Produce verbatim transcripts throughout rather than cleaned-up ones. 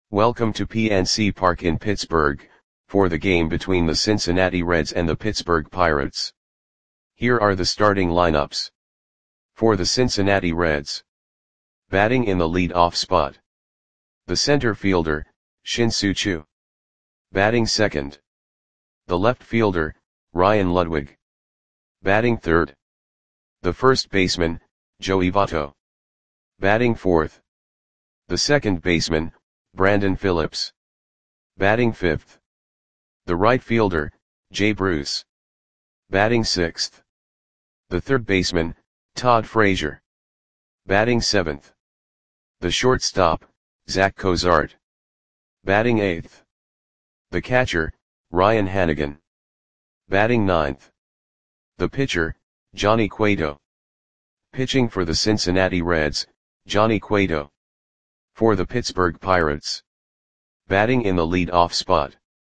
Welcome to P N C Park in Pittsburgh, for the game between the Cincinnati Reds and the Pittsburgh Pirates. Here are the starting lineups. For the Cincinnati Reds. Batting in the lead-off spot. The center fielder, Shin-Soo Choo. Batting second. The left fielder, Ryan Ludwig. Batting third. The first baseman, Joey Votto. Batting fourth. The second baseman, Brandon Phillips. Batting fifth. The right fielder, Jay Bruce. Batting sixth. The third baseman, Todd Frazier. Batting seventh. The shortstop, Zach Cozart. Batting eighth. The catcher, Ryan Hanigan. Batting ninth. The pitcher, Johnny Cueto. Pitching for the Cincinnati Reds, Johnny Cueto. For the Pittsburgh Pirates. Batting in the lead-off spot.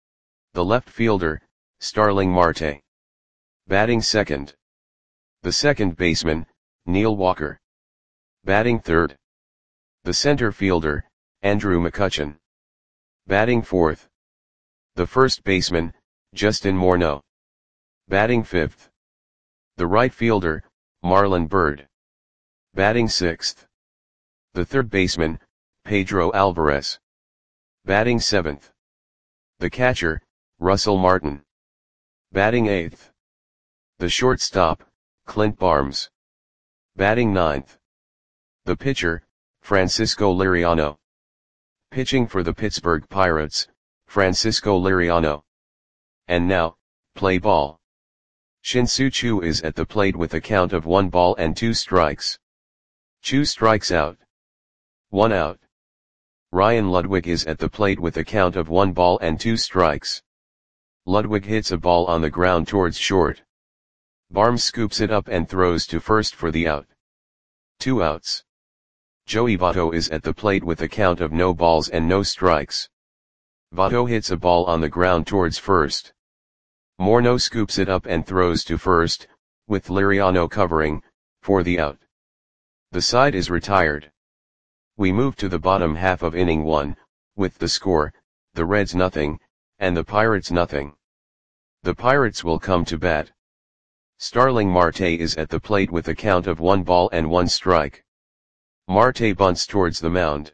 The left fielder, Starling Marte. Batting second. The second baseman, Neil Walker. Batting third. The center fielder, Andrew McCutchen. Batting fourth. The first baseman, Justin Morneau. Batting fifth. The right fielder, Marlon Byrd. Batting sixth. The third baseman, Pedro Alvarez. Batting seventh. The catcher, Russell Martin. Batting eighth. The shortstop, Clint Barnes. Batting ninth. The pitcher, Francisco Liriano. Pitching for the Pittsburgh Pirates, Francisco Liriano. And now, play ball. Shin-Soo Choo is at the plate with a count of one ball and two strikes. Choo strikes out. One out. Ryan Ludwig is at the plate with a count of one ball and two strikes. Ludwig hits a ball on the ground towards short. Barnes scoops it up and throws to first for the out. Two outs. Joey Votto is at the plate with a count of no balls and no strikes. Votto hits a ball on the ground towards first. Morneau scoops it up and throws to first, with Liriano covering, for the out. The side is retired. We move to the bottom half of inning one, with the score, the Reds nothing, and the Pirates nothing. The Pirates will come to bat. Starling Marte is at the plate with a count of one ball and one strike. Marte bunts towards the mound.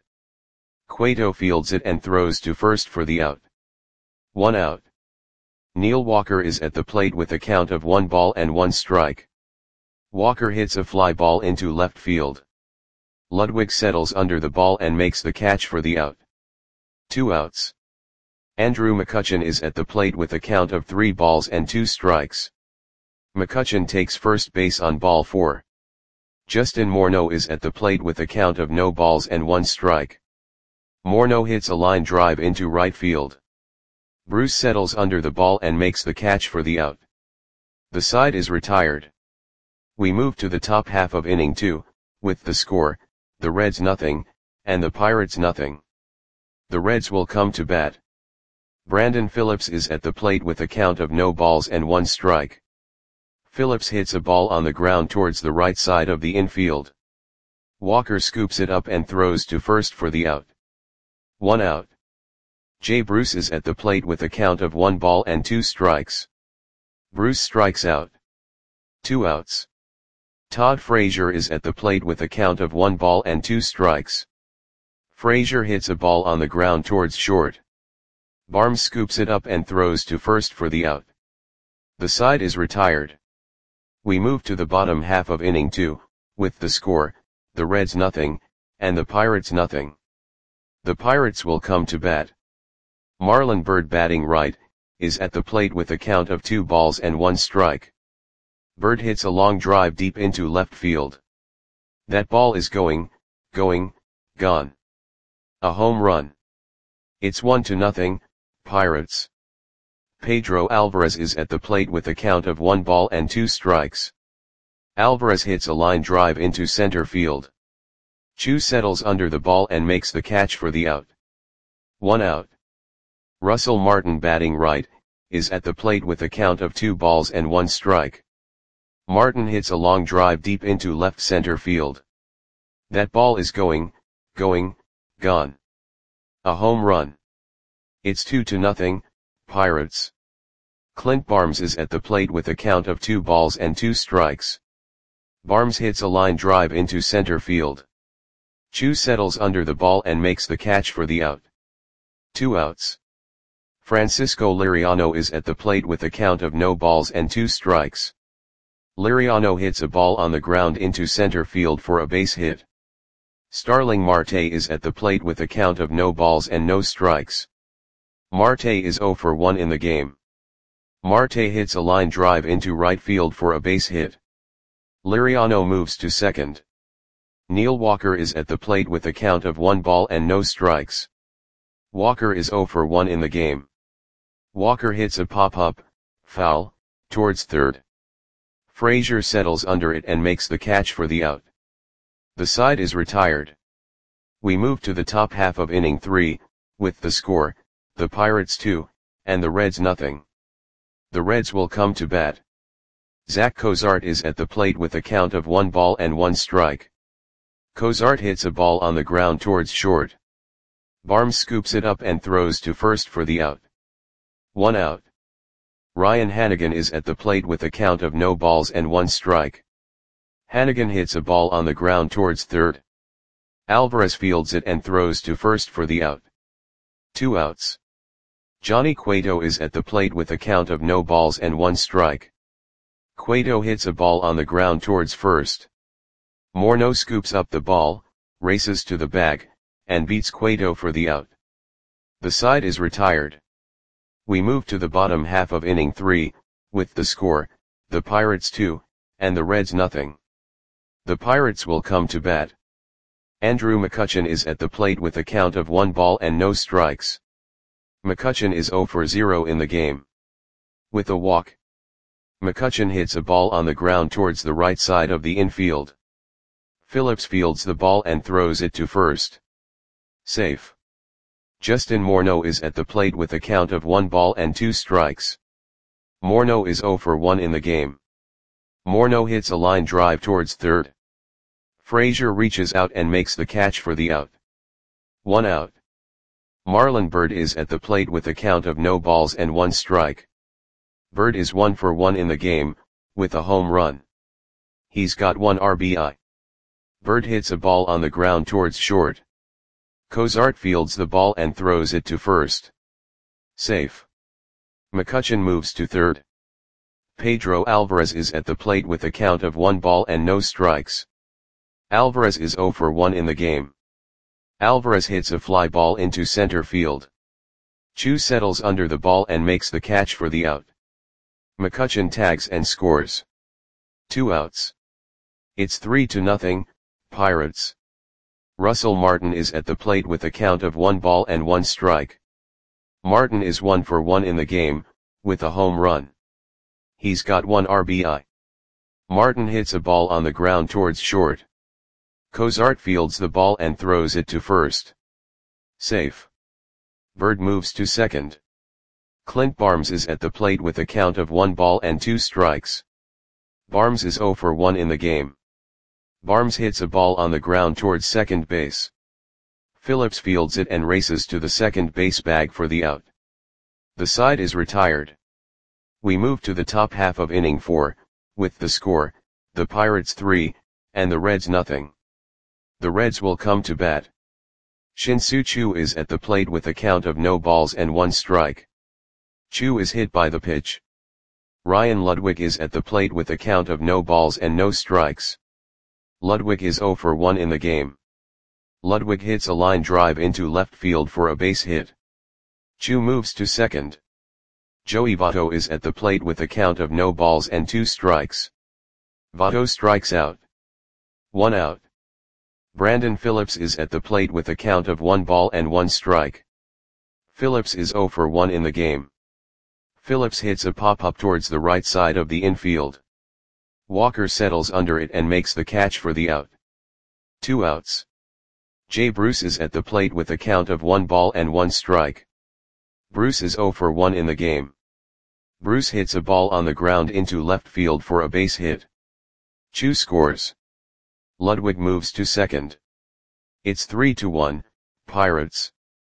Cueto fields it and throws to first for the out. One out. Neil Walker is at the plate with a count of one ball and one strike. Walker hits a fly ball into left field. Ludwig settles under the ball and makes the catch for the out. Two outs. Andrew McCutchen is at the plate with a count of three balls and two strikes. McCutchen takes first base on ball four. Justin Morneau is at the plate with a count of no balls and one strike. Morneau hits a line drive into right field. Bruce settles under the ball and makes the catch for the out. The side is retired. We move to the top half of inning two, with the score, the Reds nothing, and the Pirates nothing. The Reds will come to bat. Brandon Phillips is at the plate with a count of no balls and one strike. Phillips hits a ball on the ground towards the right side of the infield. Walker scoops it up and throws to first for the out. One out. Jay Bruce is at the plate with a count of one ball and two strikes. Bruce strikes out. Two outs. Todd Frazier is at the plate with a count of one ball and two strikes. Frazier hits a ball on the ground towards short. Barnes scoops it up and throws to first for the out. The side is retired. We move to the bottom half of inning two, with the score, the Reds nothing, and the Pirates nothing. The Pirates will come to bat. Marlon Byrd batting right, is at the plate with a count of two balls and one strike. Byrd hits a long drive deep into left field. That ball is going, going, gone. A home run. It's one to nothing, Pirates. Pedro Alvarez is at the plate with a count of one ball and two strikes. Alvarez hits a line drive into center field. Choo settles under the ball and makes the catch for the out. One out. Russell Martin batting right, is at the plate with a count of two balls and one strike. Martin hits a long drive deep into left center field. That ball is going, going, gone. A home run. It's two to nothing, Pirates. Clint Barnes is at the plate with a count of two balls and two strikes. Barnes hits a line drive into center field. Chu settles under the ball and makes the catch for the out. Two outs. Francisco Liriano is at the plate with a count of no balls and two strikes. Liriano hits a ball on the ground into center field for a base hit. Starling Marte is at the plate with a count of no balls and no strikes. Marte is zero for one in the game. Marte hits a line drive into right field for a base hit. Liriano moves to second. Neil Walker is at the plate with a count of one ball and no strikes. Walker is zero for one in the game. Walker hits a pop-up, foul, towards third. Frazier settles under it and makes the catch for the out. The side is retired. We move to the top half of inning three, with the score, the Pirates two, and the Reds nothing. The Reds will come to bat. Zach Cozart is at the plate with a count of one ball and one strike. Cozart hits a ball on the ground towards short. Barnes scoops it up and throws to first for the out. One out. Ryan Hanigan is at the plate with a count of no balls and one strike. Hanigan hits a ball on the ground towards third. Alvarez fields it and throws to first for the out. Two outs. Johnny Cueto is at the plate with a count of no balls and one strike. Cueto hits a ball on the ground towards first. Morneau scoops up the ball, races to the bag, and beats Cueto for the out. The side is retired. We move to the bottom half of inning three, with the score, the Pirates two, and the Reds nothing. The Pirates will come to bat. Andrew McCutchen is at the plate with a count of one ball and no strikes. McCutchen is zero for zero in the game. With a walk, McCutchen hits a ball on the ground towards the right side of the infield. Phillips fields the ball and throws it to first. Safe. Justin Morneau is at the plate with a count of one ball and two strikes. Morneau is zero for one in the game. Morneau hits a line drive towards third. Frazier reaches out and makes the catch for the out. One out. Marlon Byrd is at the plate with a count of no balls and one strike. Byrd is one for one in the game, with a home run. He's got one R B I. Byrd hits a ball on the ground towards short. Cozart fields the ball and throws it to first. Safe. McCutchen moves to third. Pedro Alvarez is at the plate with a count of one ball and no strikes. Alvarez is zero for one in the game. Alvarez hits a fly ball into center field. Chu settles under the ball and makes the catch for the out. McCutchen tags and scores. Two outs. It's three to nothing, Pirates. Russell Martin is at the plate with a count of one ball and one strike. Martin is one for one in the game, with a home run. He's got one R B I. Martin hits a ball on the ground towards short. Cozart fields the ball and throws it to first. Safe. Byrd moves to second. Clint Barnes is at the plate with a count of one ball and two strikes. Barnes is zero for one in the game. Barnes hits a ball on the ground towards second base. Phillips fields it and races to the second base bag for the out. The side is retired. We move to the top half of inning four, with the score, the Pirates three, and the Reds nothing. The Reds will come to bat. Shin-Soo Choo is at the plate with a count of no balls and one strike. Choo is hit by the pitch. Ryan Ludwig is at the plate with a count of no balls and no strikes. Ludwig is zero for one in the game. Ludwig hits a line drive into left field for a base hit. Choo moves to second. Joey Votto is at the plate with a count of no balls and two strikes. Votto strikes out. One out. Brandon Phillips is at the plate with a count of one ball and one strike. Phillips is zero for one in the game. Phillips hits a pop-up towards the right side of the infield. Walker settles under it and makes the catch for the out. Two outs. Jay Bruce is at the plate with a count of one ball and one strike. Bruce is zero for one in the game. Bruce hits a ball on the ground into left field for a base hit. Choo scores. Ludwig moves to second. It's three to one, Pirates.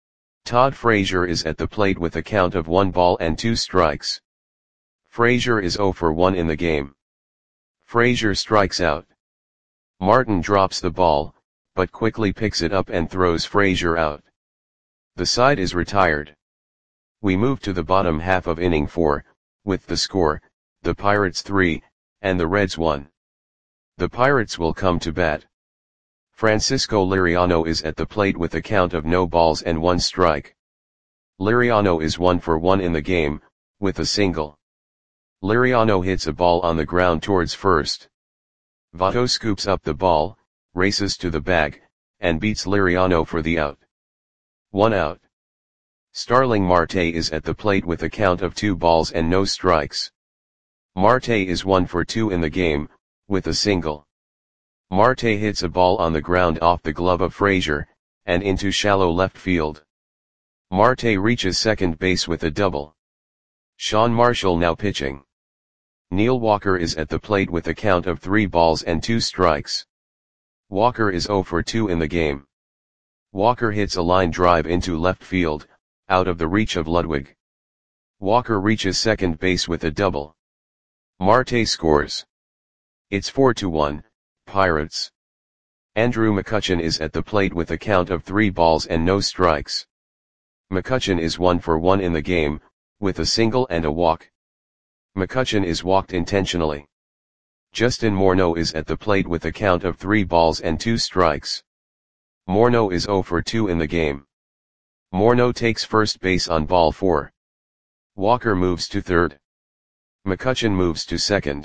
Todd Frazier is at the plate with a count of one ball and two strikes. Frazier is zero for one in the game. Frazier strikes out. Martin drops the ball, but quickly picks it up and throws Frazier out. The side is retired. We move to the bottom half of inning four, with the score, the Pirates three, and the Reds one. The Pirates will come to bat. Francisco Liriano is at the plate with a count of no balls and one strike. Liriano is one for one in the game, with a single. Liriano hits a ball on the ground towards first. Votto scoops up the ball, races to the bag, and beats Liriano for the out. One out. Starling Marte is at the plate with a count of two balls and no strikes. Marte is one for two in the game, with a single. Marte hits a ball on the ground off the glove of Frazier, and into shallow left field. Marte reaches second base with a double. Sean Marshall now pitching. Neil Walker is at the plate with a count of three balls and two strikes. Walker is zero for two in the game. Walker hits a line drive into left field, out of the reach of Ludwig. Walker reaches second base with a double. Marte scores. It's four to one, Pirates. Andrew McCutchen is at the plate with a count of three balls and no strikes. McCutchen is one for one in the game, with a single and a walk. McCutchen is walked intentionally. Justin Morneau is at the plate with a count of three balls and two strikes. Morneau is zero for two in the game. Morneau takes first base on ball four. Walker moves to third. McCutchen moves to second.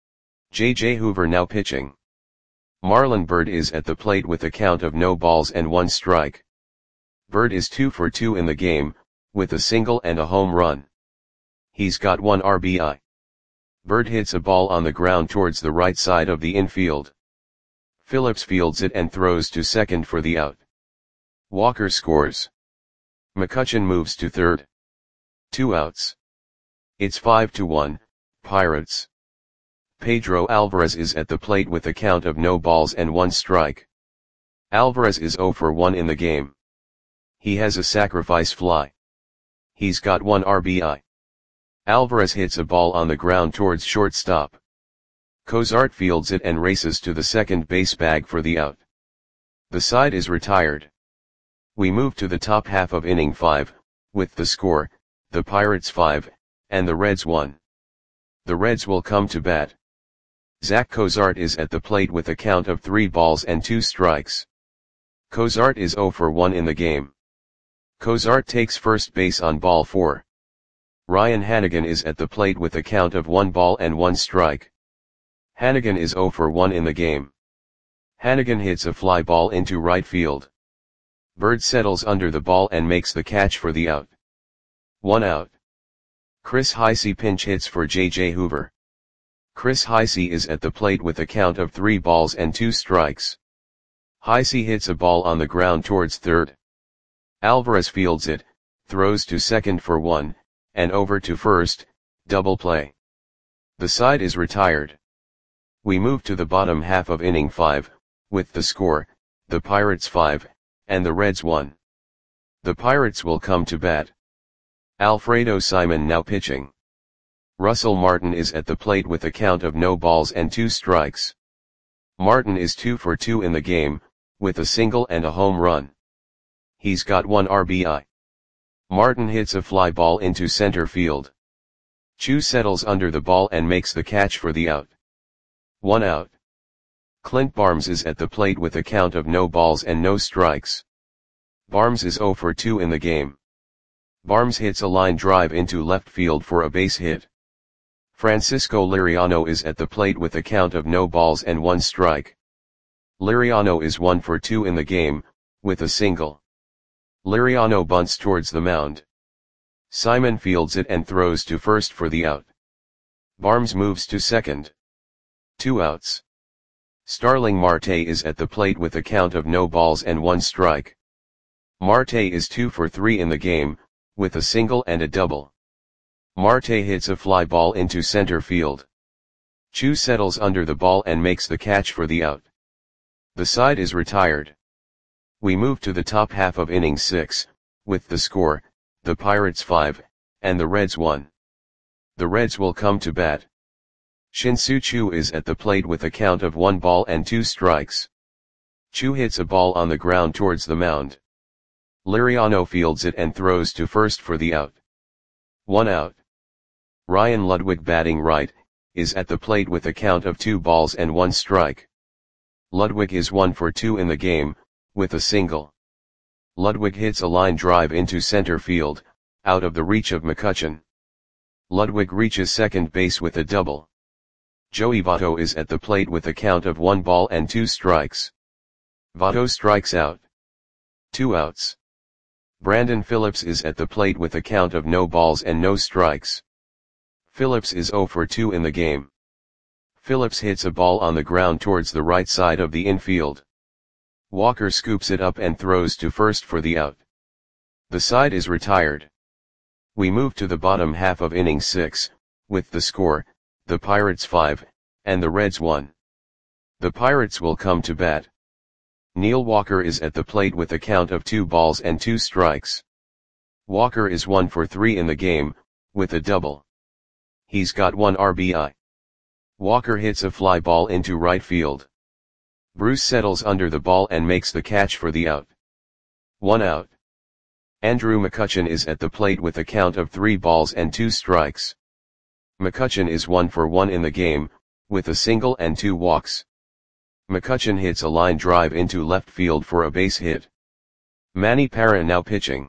J J Hoover now pitching. Marlon Byrd is at the plate with a count of no balls and one strike. Byrd is two for two in the game, with a single and a home run. He's got one R B I. Byrd hits a ball on the ground towards the right side of the infield. Phillips fields it and throws to second for the out. Walker scores. McCutchen moves to third. Two outs. It's five to one, Pirates. Pedro Alvarez is at the plate with a count of no balls and one strike. Alvarez is zero for one in the game. He has a sacrifice fly. He's got one R B I. Alvarez hits a ball on the ground towards shortstop. Cozart fields it and races to the second base bag for the out. The side is retired. We move to the top half of inning five, with the score, the Pirates five, and the Reds one. The Reds will come to bat. Zach Cozart is at the plate with a count of three balls and two strikes. Cozart is zero for one in the game. Cozart takes first base on ball four. Ryan Hanigan is at the plate with a count of one ball and one strike. Hanigan is zero for one in the game. Hanigan hits a fly ball into right field. Byrd settles under the ball and makes the catch for the out. One out. Chris Heisey pinch hits for J J Hoover. Chris Heisey is at the plate with a count of three balls and two strikes. Heisey hits a ball on the ground towards third. Alvarez fields it, throws to second for one, and over to first, double play. The side is retired. We move to the bottom half of inning five, with the score, the Pirates five, and the Reds one. The Pirates will come to bat. Alfredo Simon now pitching. Russell Martin is at the plate with a count of no balls and two strikes. Martin is two for two in the game, with a single and a home run. He's got one R B I. Martin hits a fly ball into center field. Chu settles under the ball and makes the catch for the out. One out. Clint Barnes is at the plate with a count of no balls and no strikes. Barnes is zero for two in the game. Barnes hits a line drive into left field for a base hit. Francisco Liriano is at the plate with a count of no balls and one strike. Liriano is one for two in the game, with a single. Liriano bunts towards the mound. Simon fields it and throws to first for the out. Barnes moves to second. Two outs. Starling Marte is at the plate with a count of no balls and one strike. Marte is two for three in the game, with a single and a double. Marte hits a fly ball into center field. Chu settles under the ball and makes the catch for the out. The side is retired. We move to the top half of inning six, with the score, the Pirates five, and the Reds one. The Reds will come to bat. Shin-Soo Choo is at the plate with a count of one ball and two strikes. Choo hits a ball on the ground towards the mound. Liriano fields it and throws to first for the out. One out. Ryan Ludwig, batting right, is at the plate with a count of two balls and one strike. Ludwig is one for two in the game, with a single. Ludwig hits a line drive into center field, out of the reach of McCutchen. Ludwig reaches second base with a double. Joey Votto is at the plate with a count of one ball and two strikes. Votto strikes out. Two outs. Brandon Phillips is at the plate with a count of no balls and no strikes. Phillips is zero for two in the game. Phillips hits a ball on the ground towards the right side of the infield. Walker scoops it up and throws to first for the out. The side is retired. We move to the bottom half of inning six, with the score, the Pirates five, and the Reds one. The Pirates will come to bat. Neil Walker is at the plate with a count of two balls and two strikes. Walker is one for three in the game, with a double. He's got one R B I. Walker hits a fly ball into right field. Bruce settles under the ball and makes the catch for the out. One out. Andrew McCutchen is at the plate with a count of three balls and two strikes. McCutchen is one for one in the game, with a single and two walks. McCutchen hits a line drive into left field for a base hit. Manny Parra now pitching.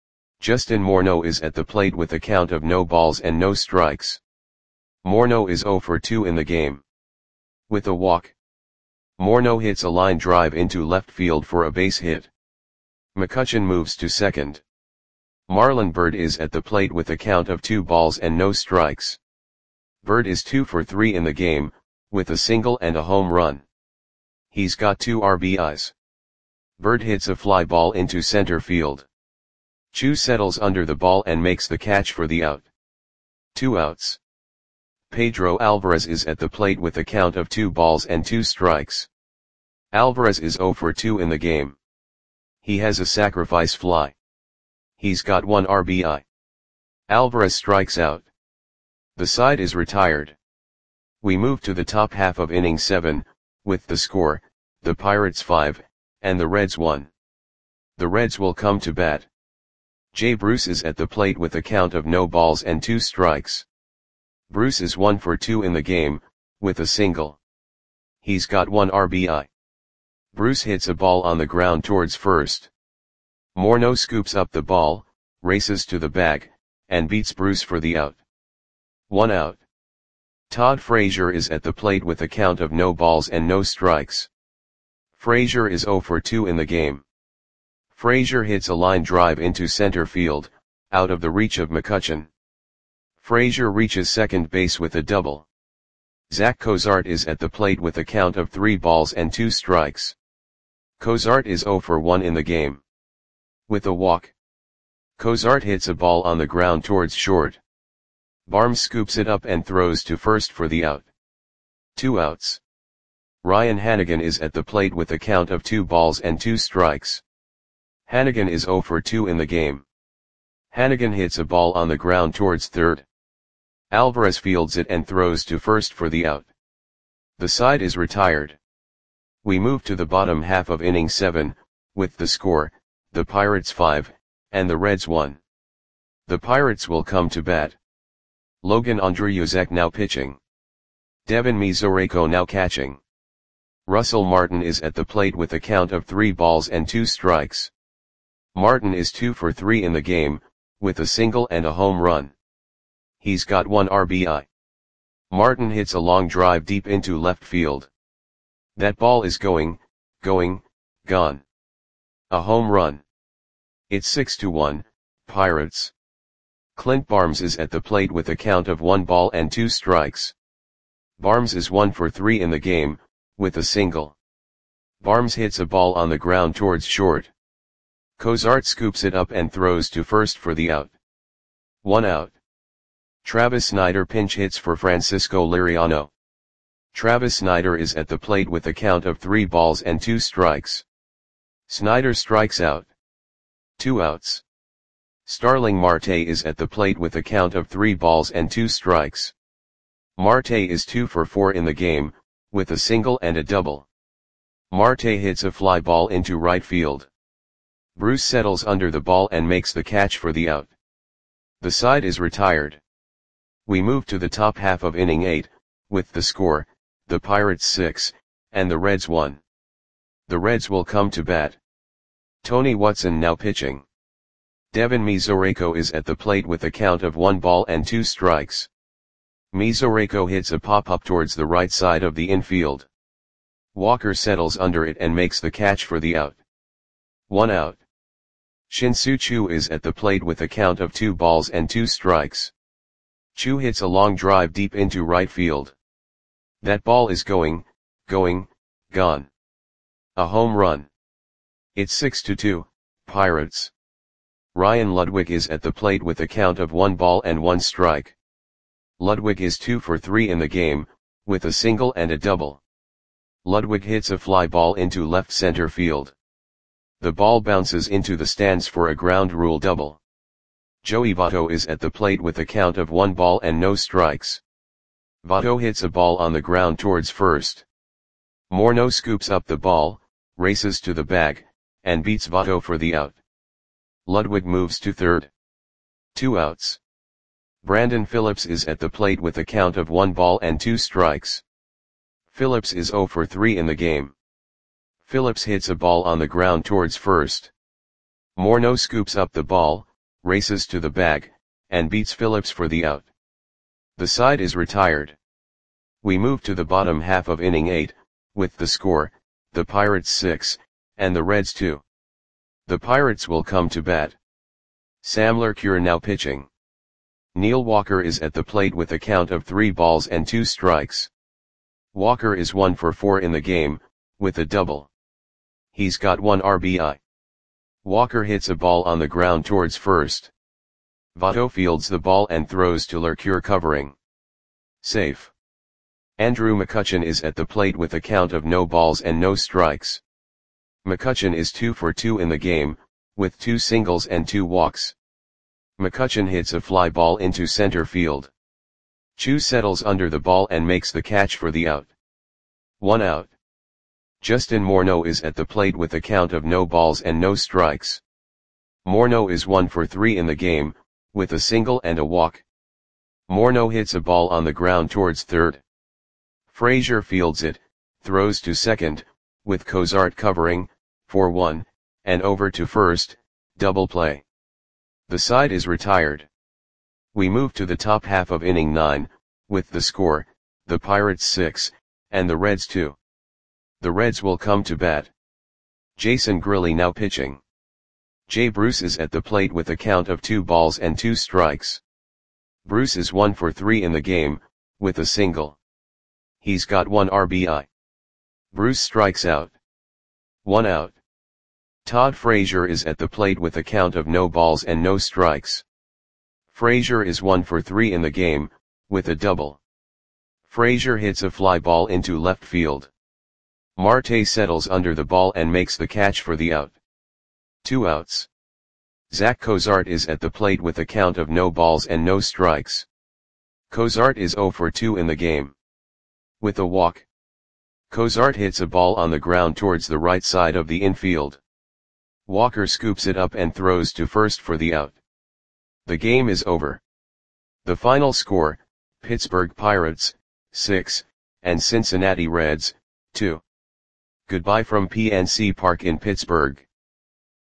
Justin Morneau is at the plate with a count of no balls and no strikes. Morneau is zero for two in the game. With a walk. Morneau hits a line drive into left field for a base hit. McCutchen moves to second. Marlon Byrd is at the plate with a count of two balls and no strikes. Byrd is two for three in the game, with a single and a home run. He's got two R B Is. Byrd hits a fly ball into center field. Choo settles under the ball and makes the catch for the out. Two outs. Pedro Alvarez is at the plate with a count of two balls and two strikes. Alvarez is zero for two in the game. He has a sacrifice fly. He's got one R B I. Alvarez strikes out. The side is retired. We move to the top half of inning seven, with the score, the Pirates five, and the Reds one. The Reds will come to bat. Jay Bruce is at the plate with a count of no balls and two strikes. Bruce is one for two in the game, with a single. He's got one R B I. Bruce hits a ball on the ground towards first. Morneau scoops up the ball, races to the bag, and beats Bruce for the out. One out. Todd Frazier is at the plate with a count of no balls and no strikes. Frazier is zero for two in the game. Frazier hits a line drive into center field, out of the reach of McCutchen. Frazier reaches second base with a double. Zach Cozart is at the plate with a count of three balls and two strikes. Cozart is zero for one in the game. With a walk. Cozart hits a ball on the ground towards short. Barnes scoops it up and throws to first for the out. Two outs. Ryan Hannigan is at the plate with a count of two balls and two strikes. Hannigan is zero for two in the game. Hannigan hits a ball on the ground towards third. Alvarez fields it and throws to first for the out. The side is retired. We move to the bottom half of inning seven, with the score, the Pirates five, and the Reds one. The Pirates will come to bat. Logan Andreyuzek now pitching. Devin Mizoreko now catching. Russell Martin is at the plate with a count of three balls and two strikes. Martin is two for three in the game, with a single and a home run. He's got one R B I. Martin hits a long drive deep into left field. That ball is going, going, gone. A home run. It's six to one, Pirates. Clint Barnes is at the plate with a count of one ball and two strikes. Barnes is one for three in the game, with a single. Barnes hits a ball on the ground towards short. Cozart scoops it up and throws to first for the out. One out. Travis Snyder pinch hits for Francisco Liriano. Travis Snyder is at the plate with a count of three balls and two strikes. Snyder strikes out. Two outs. Starling Marte is at the plate with a count of three balls and two strikes. Marte is two for four in the game, with a single and a double. Marte hits a fly ball into right field. Bruce settles under the ball and makes the catch for the out. The side is retired. We move to the top half of inning eight, with the score, the Pirates six, and the Reds one. The Reds will come to bat. Tony Watson now pitching. Devin Mesoraco is at the plate with a count of one ball and two strikes. Mesoraco hits a pop-up towards the right side of the infield. Walker settles under it and makes the catch for the out. One out. Shin-Soo Choo is at the plate with a count of two balls and two strikes. Choo hits a long drive deep into right field. That ball is going, going, gone. A home run. It's six to two, Pirates. Ryan Ludwig is at the plate with a count of one ball and one strike. Ludwig is two for three in the game, with a single and a double. Ludwig hits a fly ball into left center field. The ball bounces into the stands for a ground rule double. Joey Votto is at the plate with a count of one ball and no strikes. Votto hits a ball on the ground towards first. Morneau scoops up the ball, races to the bag, and beats Votto for the out. Ludwig moves to third. Two outs. Brandon Phillips is at the plate with a count of one ball and two strikes. Phillips is zero for three in the game. Phillips hits a ball on the ground towards first. Morneau scoops up the ball, races to the bag, and beats Phillips for the out. The side is retired. We move to the bottom half of inning eight, with the score, the Pirates six, and the Reds two. The Pirates will come to bat. Sam Lercure now pitching. Neil Walker is at the plate with a count of three balls and two strikes. Walker is one for four in the game, with a double. He's got one R B I. Walker hits a ball on the ground towards first. Votto fields the ball and throws to Lercure covering. Safe. Andrew McCutchen is at the plate with a count of no balls and no strikes. McCutchen is two for two in the game, with two singles and two walks. McCutchen hits a fly ball into center field. Choo settles under the ball and makes the catch for the out. One out. Justin Morneau is at the plate with a count of no balls and no strikes. Morneau is one for three in the game, with a single and a walk. Morneau hits a ball on the ground towards third. Frazier fields it, throws to second, with Cozart covering, for one, and over to first, double play. The side is retired. We move to the top half of inning nine, with the score, the Pirates six, and the Reds two. The Reds will come to bat. Jason Grilli now pitching. Jay Bruce is at the plate with a count of two balls and two strikes. Bruce is one for three in the game, with a single. He's got one R B I. Bruce strikes out. One out. Todd Frazier is at the plate with a count of no balls and no strikes. Frazier is one for three in the game, with a double. Frazier hits a fly ball into left field. Marte settles under the ball and makes the catch for the out. Two outs. Zach Cozart is at the plate with a count of no balls and no strikes. Cozart is zero for two in the game. With a walk. Cozart hits a ball on the ground towards the right side of the infield. Walker scoops it up and throws to first for the out. The game is over. The final score, Pittsburgh Pirates, six, and Cincinnati Reds, two. Goodbye from P N C Park in Pittsburgh.